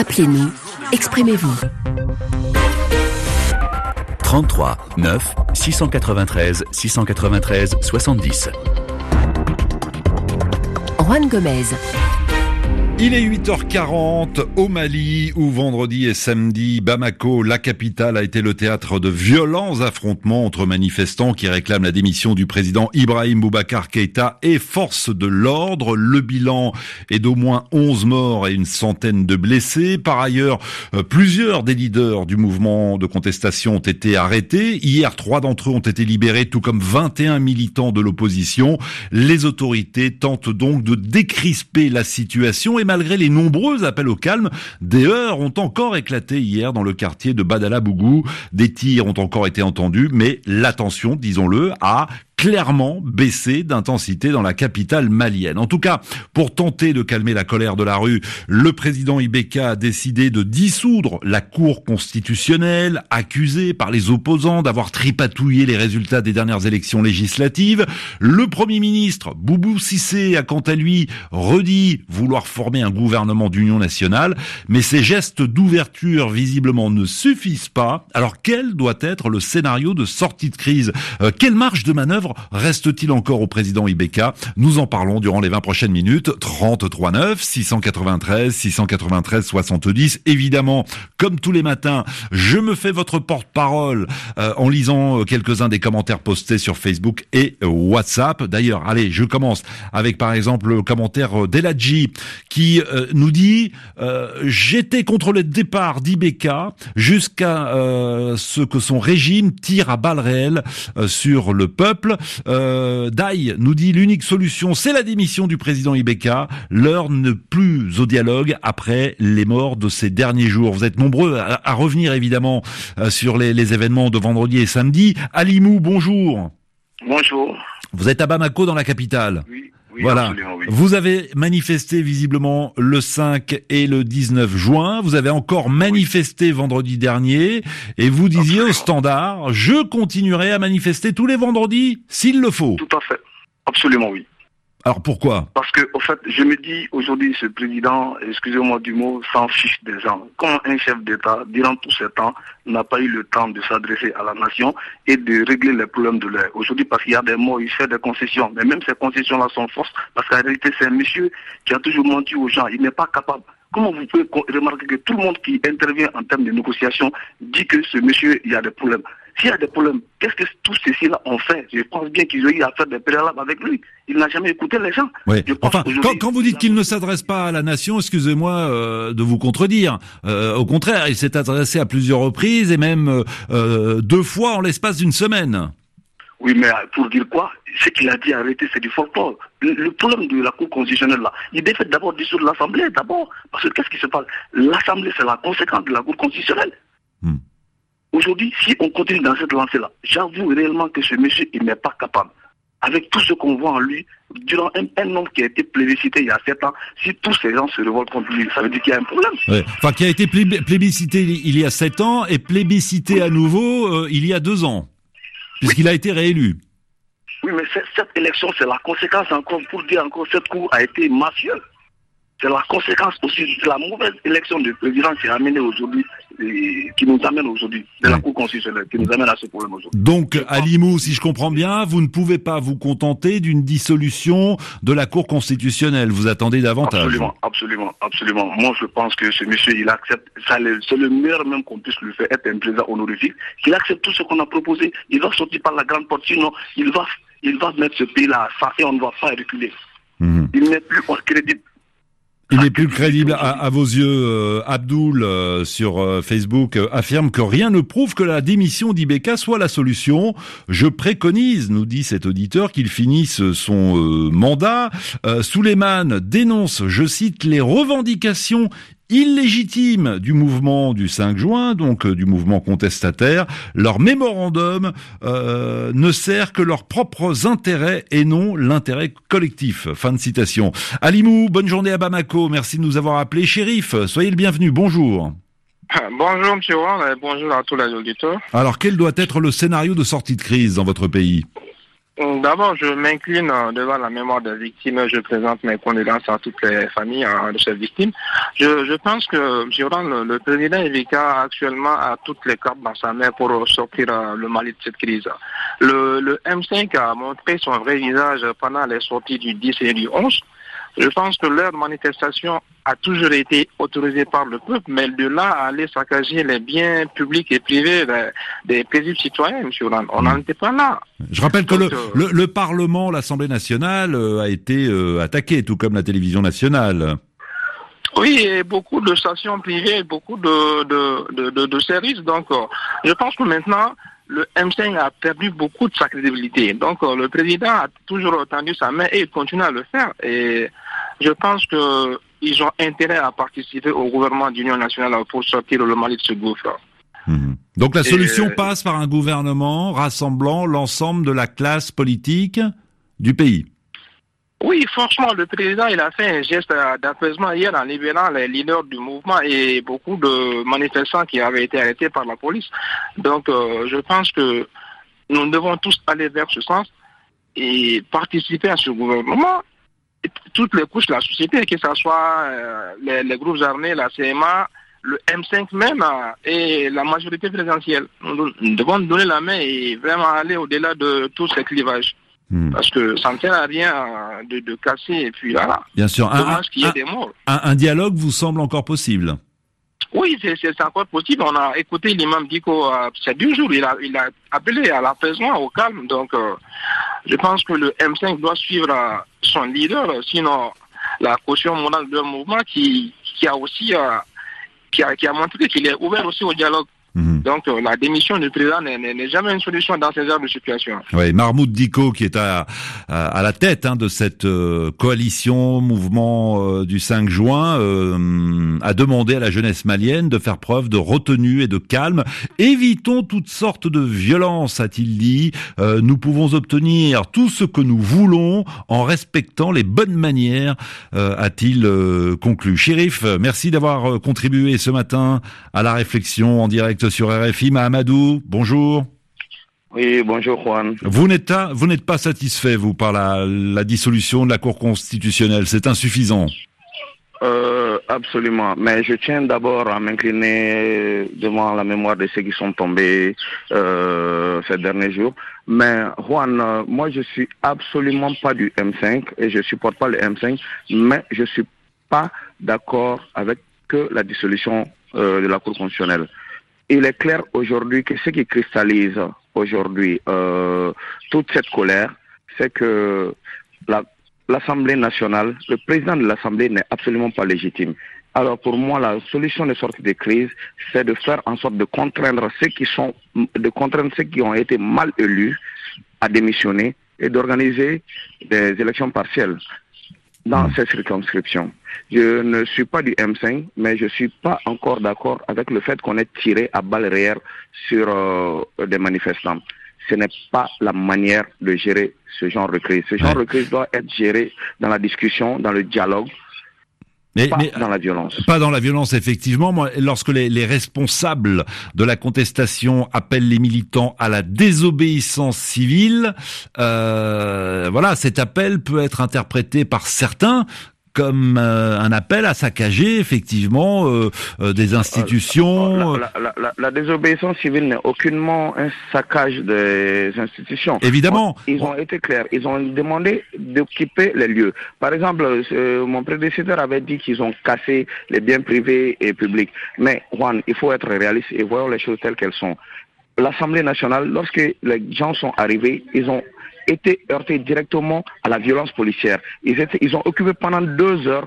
Appelez-nous, exprimez-vous. 33 9 693 693 70. Juan Gomez. Il est 8h40 au Mali, où vendredi et samedi, Bamako, la capitale, a été le théâtre de violents affrontements entre manifestants qui réclament la démission du président Ibrahim Boubacar Keïta et forces de l'ordre. Le bilan est d'au moins 11 morts et une centaine de blessés. Par ailleurs, plusieurs des leaders du mouvement de contestation ont été arrêtés. Hier, 3 d'entre eux ont été libérés, tout comme 21 militants de l'opposition. Les autorités tentent donc de décrisper la situation et malgré les nombreux appels au calme, des heurts ont encore éclaté hier dans le quartier de Badala-Bougou. Des tirs ont encore été entendus, mais la tension, disons-le, a clairement baissé d'intensité dans la capitale malienne. En tout cas, pour tenter de calmer la colère de la rue, le président Ibeka a décidé de dissoudre la Cour constitutionnelle, accusée par les opposants d'avoir tripatouillé les résultats des dernières élections législatives. Le Premier ministre, Boubou Cissé, a quant à lui redit vouloir former un gouvernement d'union nationale, mais ces gestes d'ouverture visiblement ne suffisent pas. Alors quel doit être le scénario de sortie de crise ? Quelle marge de manœuvre reste-t-il encore au président Ibeka ? Nous en parlons durant les 20 prochaines minutes. 33 9 693 693 70. Évidemment, comme tous les matins, je me fais votre porte-parole en lisant quelques-uns des commentaires postés sur Facebook et WhatsApp. D'ailleurs, allez, je commence avec par exemple le commentaire d'Eladji qui nous dit j'étais contre le départ d'Ibeka jusqu'à ce que son régime tire à balles réelles sur le peuple. Dai nous dit l'unique solution c'est la démission du président Ibeka. L'heure n'est plus au dialogue après les morts de ces derniers jours. Vous êtes nombreux à revenir évidemment sur les événements de vendredi et samedi. Alimou, bonjour. Bonjour. Vous êtes à Bamako dans la capitale. Oui, voilà. Oui. Vous avez manifesté visiblement le 5 et le 19 juin. Vous avez encore manifesté vendredi dernier et vous disiez au Standard, je continuerai à manifester tous les vendredis s'il le faut. Tout à fait. Absolument oui. Alors pourquoi ? Parce que, au fait, je me dis aujourd'hui, ce président, excusez-moi du mot, s'en fiche des gens. Comment un chef d'État, durant tout ce temps, n'a pas eu le temps de s'adresser à la nation et de régler les problèmes de l'air. Aujourd'hui, parce qu'il y a des morts, il fait des concessions. Mais même ces concessions-là sont fausses, parce qu'en réalité, c'est un monsieur qui a toujours menti aux gens. Il n'est pas capable. Comment vous pouvez remarquer que tout le monde qui intervient en termes de négociation dit que ce monsieur, il y a des problèmes. S'il y a des problèmes, qu'est-ce que tous ceux-ci-là ont fait ? Je pense bien qu'ils ont eu à faire des préalables avec lui. Il n'a jamais écouté les gens. Oui. Enfin, quand vous dites qu'il ne s'adresse pas à la nation, excusez-moi de vous contredire. Au contraire, il s'est adressé à plusieurs reprises et même 2 fois en l'espace d'une semaine. Oui, mais pour dire quoi ? Ce qu'il a dit en réalité, c'est du folklore. Le problème de la Cour constitutionnelle, là, il devait d'abord dissoudre l'Assemblée, d'abord. Parce que qu'est-ce qui se passe ? L'Assemblée, c'est la conséquence de la Cour constitutionnelle. Aujourd'hui, si on continue dans cette lancée-là, j'avoue réellement que ce monsieur, il n'est pas capable. Avec tout ce qu'on voit en lui, durant un nombre qui a été plébiscité il y a 7 ans, si tous ces gens se révoltent contre lui, ça veut dire qu'il y a un problème. Ouais. Enfin, qui a été plébiscité il y a 7 ans et plébiscité à nouveau il y a 2 ans. Puisqu'il a été réélu. Oui, mais cette élection, c'est la conséquence encore, pour dire encore, cette cour a été mafieuse. C'est la conséquence aussi de la mauvaise élection du président qui a amené aujourd'hui, qui nous amène aujourd'hui, de la Cour constitutionnelle, qui nous amène à ce problème aujourd'hui. Donc, Alimou, si je comprends bien, vous ne pouvez pas vous contenter d'une dissolution de la Cour constitutionnelle. Vous attendez davantage. Absolument. Moi, je pense que ce monsieur, il accepte, c'est le meilleur même qu'on puisse lui faire, être un président honorifique, qu'il accepte tout ce qu'on a proposé. Il va sortir par la grande porte, sinon, il va mettre ce pays-là à ça et on ne va pas reculer. Il n'est plus crédible. Il n'est plus crédible à vos yeux. Abdoul sur Facebook affirme que rien ne prouve que la démission d'Ibeka soit la solution. Je préconise, nous dit cet auditeur, qu'il finisse son mandat. Souleymane dénonce, je cite, les revendications illégitime du mouvement du 5 juin, donc du mouvement contestataire. Leur mémorandum ne sert que leurs propres intérêts et non l'intérêt collectif. Fin de citation. Alimou, bonne journée à Bamako. Merci de nous avoir appelés. Chérif, soyez le bienvenu. Bonjour. Bonjour, M. Wang. Bonjour à tous les auditeurs. Alors, quel doit être le scénario de sortie de crise dans votre pays ? D'abord, je m'incline devant la mémoire des victimes. Je présente mes condoléances à toutes les familles de ces victimes. Je pense que le président Evika actuellement a toutes les cartes dans sa main pour sortir le Mali de cette crise. Le M5 a montré son vrai visage pendant les sorties du 10 et du 11. Je pense que leur manifestation a toujours été autorisée par le peuple, mais de là à aller saccager les biens publics et privés des paisibles citoyens, M. Hollande, on n'en était pas là. Je rappelle que le Parlement, l'Assemblée nationale a été attaqué, tout comme la télévision nationale. Oui, et beaucoup de stations privées, beaucoup de services. Donc, je pense que maintenant, le M5 a perdu beaucoup de sa crédibilité. Donc, le président a toujours tendu sa main et il continue à le faire. Et je pense qu'ils ont intérêt à participer au gouvernement d'union nationale pour sortir le Mali de ce gouffre. Donc, la solution passe par un gouvernement rassemblant l'ensemble de la classe politique du pays. Oui, franchement, le président, il a fait un geste d'apaisement hier en libérant les leaders du mouvement et beaucoup de manifestants qui avaient été arrêtés par la police. Donc, je pense que nous devons tous aller vers ce sens et participer à ce gouvernement. Et toutes les couches de la société, que ce soit les groupes armés, la CMA, le M5 même et la majorité présidentielle. Nous devons donner la main et vraiment aller au-delà de tous ces clivages. Parce que ça ne sert à rien de casser et puis voilà. Bien sûr. Dommage qu'il y ait des morts. Un dialogue vous semble encore possible? Oui, c'est encore possible. On a écouté l'imam Diko ces 2 jours. Il a appelé à l'apaisement, au calme. Donc, je pense que le M5 doit suivre son leader. Sinon, la caution morale de mouvement qui a aussi qui a montré qu'il est ouvert aussi au dialogue. Donc, la démission du président n'est jamais une solution dans ces genres de situation. Oui, Mahmoud Diko, qui est à la tête de cette coalition, mouvement du 5 juin, a demandé à la jeunesse malienne de faire preuve de retenue et de calme. Évitons toutes sortes de violences, a-t-il dit. Nous pouvons obtenir tout ce que nous voulons en respectant les bonnes manières, a-t-il conclu. Chérif, merci d'avoir contribué ce matin à la réflexion en direct sur RFI. Mahamadou, bonjour. Oui, bonjour Juan. Vous n'êtes pas satisfait, vous, par la dissolution de la Cour constitutionnelle, c'est insuffisant. Absolument, mais je tiens d'abord à m'incliner devant la mémoire de ceux qui sont tombés ces derniers jours. Mais Juan, moi je suis absolument pas du M5 et je supporte pas le M5, mais je suis pas d'accord avec que la dissolution de la Cour constitutionnelle. Il est clair aujourd'hui que ce qui cristallise aujourd'hui toute cette colère, c'est que l'Assemblée nationale, le président de l'Assemblée n'est absolument pas légitime. Alors pour moi, la solution de sortie de crise, c'est de faire en sorte de contraindre ceux qui ont été mal élus à démissionner et d'organiser des élections partielles dans ces circonscriptions. Je ne suis pas du M5, mais je suis pas encore d'accord avec le fait qu'on ait tiré à balles réelles sur des manifestants. Ce n'est pas la manière de gérer ce genre de crise. Ce genre de crise doit être géré dans la discussion, dans le dialogue, mais dans la violence. Pas dans la violence, effectivement. Moi, lorsque les responsables de la contestation appellent les militants à la désobéissance civile, voilà, cet appel peut être interprété par certains comme un appel à saccager effectivement des institutions. La désobéissance civile n'est aucunement un saccage des institutions. Évidemment. Ils ont été clairs. Ils ont demandé d'occuper les lieux. Par exemple, mon prédécesseur avait dit qu'ils ont cassé les biens privés et publics. Mais Juan, il faut être réaliste et voir les choses telles qu'elles sont. L'Assemblée nationale, lorsque les gens sont arrivés, ils ont été heurtés directement à la violence policière. Ils ont occupé pendant 2 heures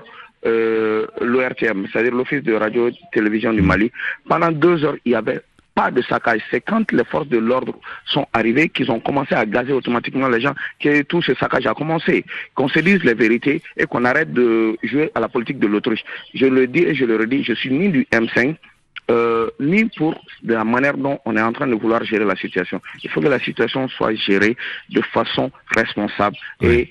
l'ORTM, c'est-à-dire l'Office de radio-télévision du Mali. Pendant 2 heures, il n'y avait pas de saccage. C'est quand les forces de l'ordre sont arrivées qu'ils ont commencé à gazer automatiquement les gens que tout ce saccage a commencé. Qu'on se dise les vérités et qu'on arrête de jouer à la politique de l'autruche. Je le dis et je le redis, je suis ni du M5, ni pour de la manière dont on est en train de vouloir gérer la situation. Il faut que la situation soit gérée de façon responsable et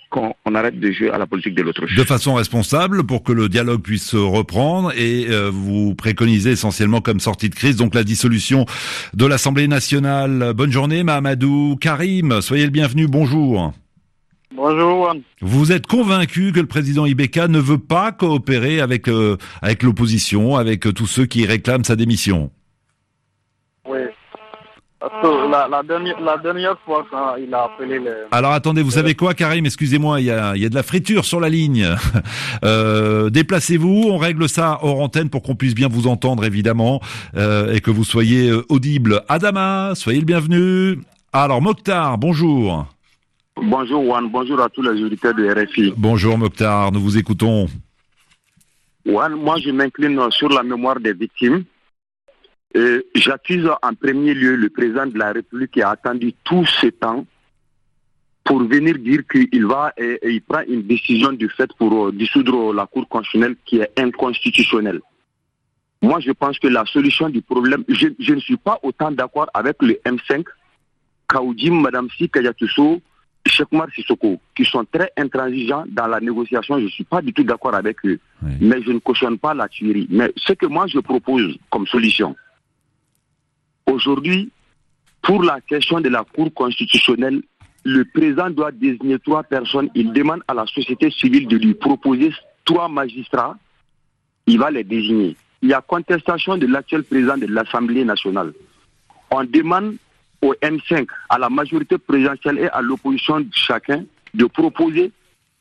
qu'on arrête de jouer à la politique de l'autruche. De façon responsable pour que le dialogue puisse reprendre et vous préconisez essentiellement comme sortie de crise donc la dissolution de l'Assemblée nationale. Bonne journée Mahamadou Karim, soyez le bienvenu, bonjour. Bonjour. Vous êtes convaincu que le président Ibeka ne veut pas coopérer avec l'opposition, avec tous ceux qui réclament sa démission? Oui. Parce que la dernière fois quand il a appelé les... Alors attendez, vous savez quoi Karim, excusez-moi, il y a de la friture sur la ligne. Déplacez-vous, on règle ça hors antenne pour qu'on puisse bien vous entendre évidemment et que vous soyez audible. Adama, soyez le bienvenu. Alors Mokhtar, bonjour. Bonjour Juan, bonjour à tous les auditeurs de RFI. Bonjour Mokhtar, nous vous écoutons. Juan, moi je m'incline sur la mémoire des victimes. Et j'accuse en premier lieu le président de la République qui a attendu tout ce temps pour venir dire qu'il va et il prend une décision du fait pour dissoudre la Cour constitutionnelle qui est inconstitutionnelle. Moi je pense que la solution du problème, je ne suis pas autant d'accord avec le M5, Kaoudim, Madame Si, Kayatuso, Cheikh Oumar Sissoko, qui sont très intransigeants dans la négociation. Je ne suis pas du tout d'accord avec eux. Oui. Mais je ne cautionne pas la tuerie. Mais ce que moi je propose comme solution, aujourd'hui, pour la question de la Cour constitutionnelle, le président doit désigner 3 personnes. Il demande à la société civile de lui proposer 3 magistrats. Il va les désigner. Il y a contestation de l'actuel président de l'Assemblée nationale. On demande au M5, à la majorité présidentielle et à l'opposition de chacun, de proposer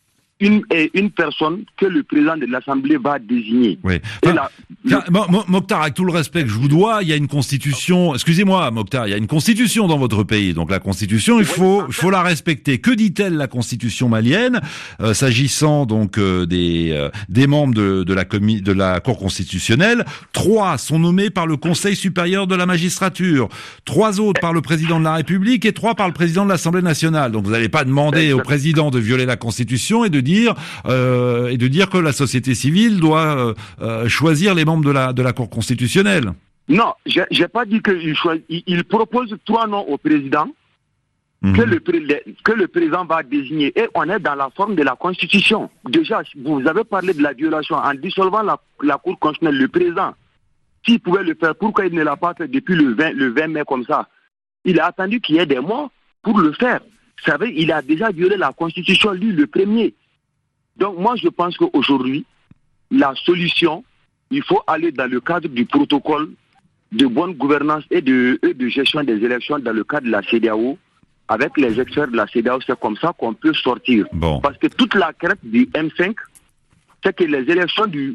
une personne que le président de l'Assemblée va désigner. Oui. Mokhtar, avec tout le respect que je vous dois, il y a une constitution, excusez-moi Mokhtar, il y a une constitution dans votre pays. Donc la constitution, il faut la respecter. Que dit-elle la constitution malienne s'agissant donc des membres de la Cour constitutionnelle? 3 sont nommés par le Conseil supérieur de la magistrature, 3 autres par le président de la République et 3 par le président de l'Assemblée nationale. Donc vous n'allez pas demander au président de violer la constitution et de dire que la société civile doit choisir les membres de la Cour constitutionnelle. Non, j'ai pas dit qu'il propose 3 noms au président que le président va désigner. Et on est dans la forme de la Constitution. Déjà, vous avez parlé de la violation en dissolvant la Cour constitutionnelle. Le président, s'il pouvait le faire, pourquoi il ne l'a pas fait depuis le 20 mai comme ça? Il a attendu qu'il y ait des mois pour le faire. Vous savez, il a déjà violé la Constitution, lui, le premier. Donc moi, je pense qu'aujourd'hui, la solution, il faut aller dans le cadre du protocole de bonne gouvernance et de gestion des élections dans le cadre de la CEDEAO. Avec les experts de la CEDEAO, c'est comme ça qu'on peut sortir. Bon. Parce que toute la crainte du M5, c'est que les élections de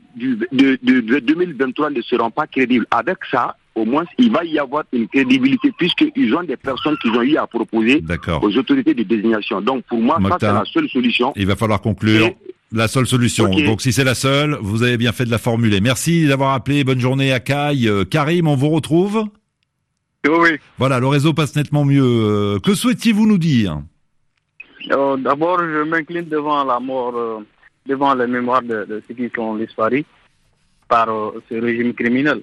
2023 ne seront pas crédibles. Avec ça, au moins, il va y avoir une crédibilité puisqu'ils ont des personnes qu'ils ont eu à proposer aux autorités de désignation. Donc, pour moi, Mokhtar, ça, c'est la seule solution. Il va falloir conclure. La seule solution. Okay. Donc, si c'est la seule, vous avez bien fait de la formuler. Merci d'avoir appelé. Bonne journée à Kai. Karim, on vous retrouve? Oui. Voilà, le réseau passe nettement mieux. Que souhaitiez-vous nous dire? D'abord, je m'incline devant la mort, devant les mémoires de ceux qui sont disparus par ce régime criminel.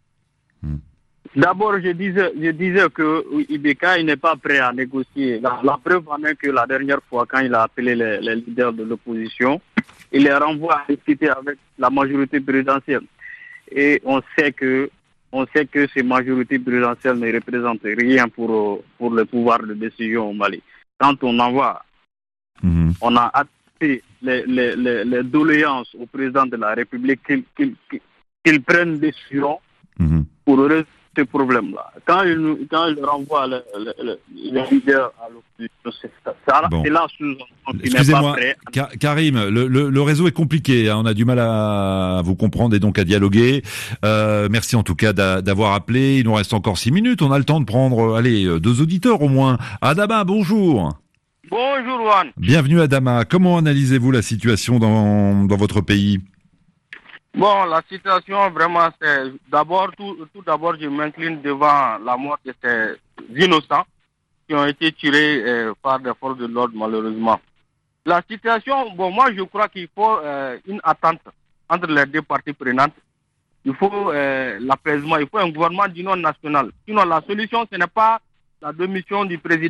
D'abord, je disais que Ibeka il n'est pas prêt à négocier. La preuve en est que la dernière fois, quand il a appelé les leaders de l'opposition, il les renvoie à discuter avec la majorité présidentielle. Et on sait que ces majorités présidentielles ne représentent rien pour le pouvoir de décision au Mali. Quand on envoie, on a acté les doléances au président de la République qu'il prenne des décisions pour résoudre ce problème-là. Quand il renvoie les leaders à l'opposition, c'est là sous-entendu qu'il n'est pas prêt. Karim, le réseau est compliqué, hein, on a du mal à vous comprendre et donc à dialoguer. Merci en tout cas d'avoir appelé. Il nous reste encore 6 minutes, on a le temps de prendre 2 auditeurs au moins. Adama, bonjour. Bonjour Juan. Bienvenue Adama. Comment analysez-vous la situation dans votre pays? Bon, la situation vraiment, c'est tout d'abord, je m'incline devant la mort de ces innocents qui ont été tués par des forces de l'ordre malheureusement. La situation, bon, moi je crois qu'il faut une attente entre les 2 parties prenantes. Il faut l'apaisement, il faut un gouvernement d'union nationale. Sinon la solution, ce n'est pas la démission du président.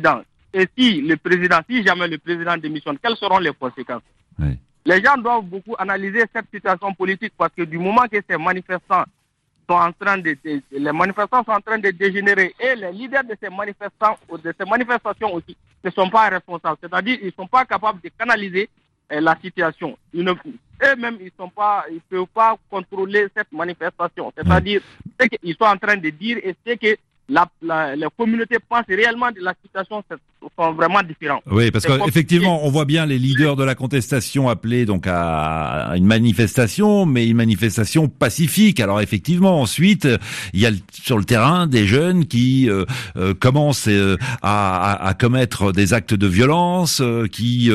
Et si jamais le président démissionne, quelles seront les conséquences? Oui. Les gens doivent beaucoup analyser cette situation politique parce que du moment que ces manifestants les manifestants sont en train de dégénérer et les leaders de ces manifestations aussi ne sont pas responsables. C'est-à-dire qu'ils ne sont pas capables de canaliser la situation. Eux-mêmes, ils ne peuvent pas contrôler cette manifestation. C'est-à-dire ce qu'ils sont en train de dire et ce que la communauté pense réellement de la situation sont vraiment différents. Oui, parce qu'effectivement, on voit bien les leaders de la contestation appeler donc à une manifestation, mais une manifestation pacifique. Alors effectivement, ensuite, il y a sur le terrain des jeunes qui commencent à commettre des actes de violence, qui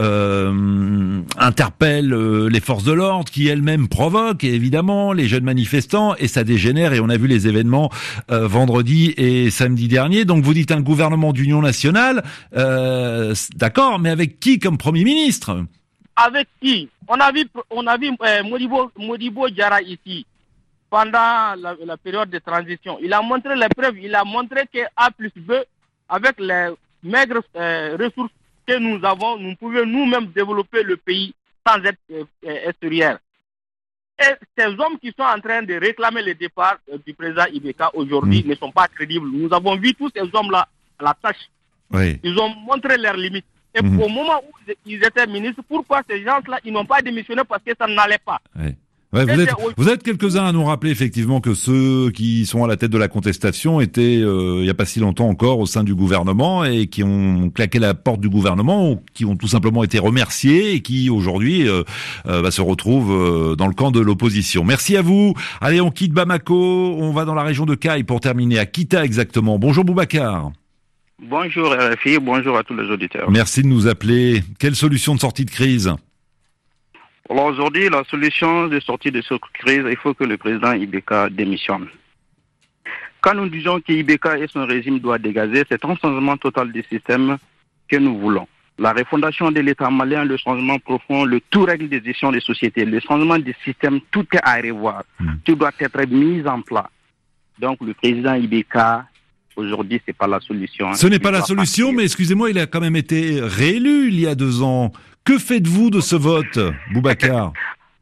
interpellent les forces de l'ordre, qui elles-mêmes provoquent évidemment les jeunes manifestants, et ça dégénère. Et on a vu les événements vendredi et samedi dernier. Donc vous dites un gouvernement d'union nationale, d'accord, mais avec qui comme Premier ministre? Avec qui? On a vu Modibo Diarra ici pendant la période de transition. Il a montré les preuves, il a montré que A+B, avec les maigres ressources que nous avons, nous pouvions nous-mêmes développer le pays sans être extérieur. Et ces hommes qui sont en train de réclamer le départ du président Ibeka aujourd'hui ne sont pas crédibles. Nous avons vu tous ces hommes-là à la tâche. Oui. Ils ont montré leurs limites. Et au moment où ils étaient ministres, pourquoi ces gens-là, ils n'ont pas démissionné parce que ça n'allait pas. Oui. Ouais, vous êtes quelques-uns à nous rappeler effectivement que ceux qui sont à la tête de la contestation étaient il y a pas si longtemps encore au sein du gouvernement et qui ont claqué la porte du gouvernement ou qui ont tout simplement été remerciés et qui aujourd'hui se retrouvent dans le camp de l'opposition. Merci à vous. Allez, on quitte Bamako, on va dans la région de Kayes pour terminer à Kita exactement. Bonjour Boubacar. Bonjour RFI, bonjour à tous les auditeurs. Merci de nous appeler. Quelle solution de sortie de crise? Alors aujourd'hui, la solution de sortie de cette crise, il faut que le président Ibeka démissionne. Quand nous disons qu'Ibeka et son régime doivent dégager, c'est un changement total du système que nous voulons. La refondation de l'État malien, le changement profond, le tout règle des gestions des sociétés, le changement du système, tout est à revoir. Tout doit être mis en place. Donc le président Ibeka, aujourd'hui, c'est pas la solution. Ce n'est pas la solution, mais excusez-moi, il a quand même été réélu il y a 2 ans. Que faites-vous de ce vote, Boubacar?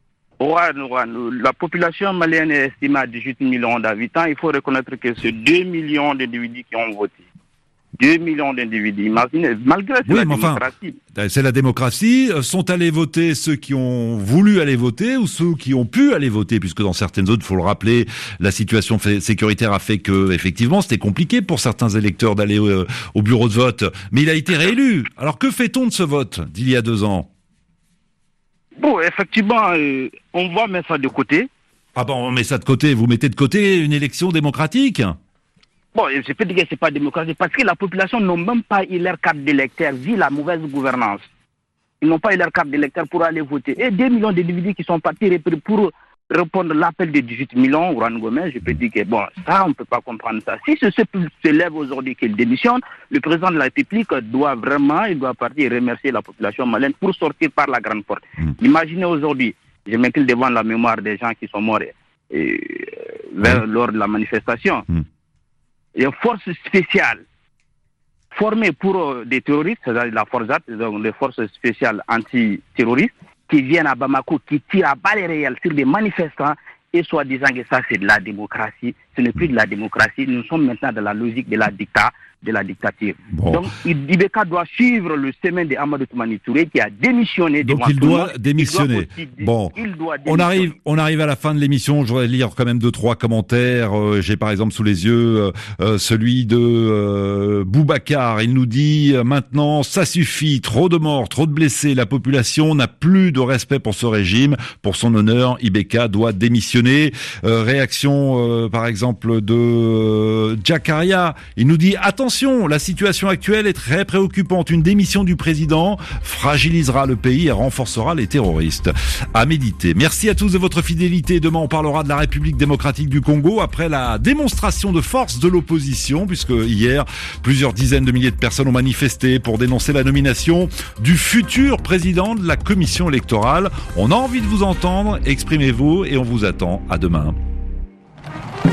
La population malienne est estimée à 18 millions d'habitants. Il faut reconnaître que c'est 2 millions d'individus qui ont voté. 2 millions d'individus. Imaginez, malgré la démocratie. C'est la démocratie. Sont allés voter ceux qui ont voulu aller voter ou ceux qui ont pu aller voter, puisque dans certaines zones, il faut le rappeler, la situation sécuritaire a fait que, effectivement, c'était compliqué pour certains électeurs d'aller au bureau de vote. Mais il a été réélu. Alors que fait-on de ce vote d'il y a 2 ans? Bon, effectivement, on va mettre ça de côté. Ah bon, on met ça de côté. Vous mettez de côté une élection démocratique? Bon, je peux dire que c'est pas démocratique parce que la population n'a même pas eu leur carte d'électeur vu la mauvaise gouvernance. Ils n'ont pas eu leur carte d'électeur pour aller voter. Et 2 millions d'individus qui sont partis pour répondre à l'appel de 18 millions, Juan Gomez, je peux dire que bon, ça, on ne peut pas comprendre ça. Si ce se lève aujourd'hui qu'il démissionne, le président de la République doit partir et remercier la population malienne pour sortir par la grande porte. Imaginez aujourd'hui, je m'incline devant la mémoire des gens qui sont morts lors de la manifestation. Il y a une force spéciale formée pour des terroristes, c'est-à-dire la FORZAT, donc les forces spéciales anti-terroristes, qui viennent à Bamako, qui tirent à balles réelles sur des manifestants, et soi-disant que ça c'est de la démocratie. Ce n'est plus de la démocratie, nous sommes maintenant dans la logique de la dictature. Bon. Donc Ibeka doit suivre le chemin de Amadou Toumani Touré qui a démissionné. Donc il doit démissionner. On arrive à la fin de l'émission. Je voudrais lire quand même 2-3 commentaires. J'ai par exemple sous les yeux celui de Boubacar. Il nous dit maintenant ça suffit, trop de morts, trop de blessés. La population n'a plus de respect pour ce régime, pour son honneur. Ibeka doit démissionner. Réaction par exemple de Jakaria. Il nous dit attention, la situation actuelle est très préoccupante. Une démission du président fragilisera le pays et renforcera les terroristes. À méditer. Merci à tous de votre fidélité. Demain, on parlera de la République démocratique du Congo après la démonstration de force de l'opposition, puisque hier, plusieurs dizaines de milliers de personnes ont manifesté pour dénoncer la nomination du futur président de la commission électorale. On a envie de vous entendre. Exprimez-vous et on vous attend. À demain.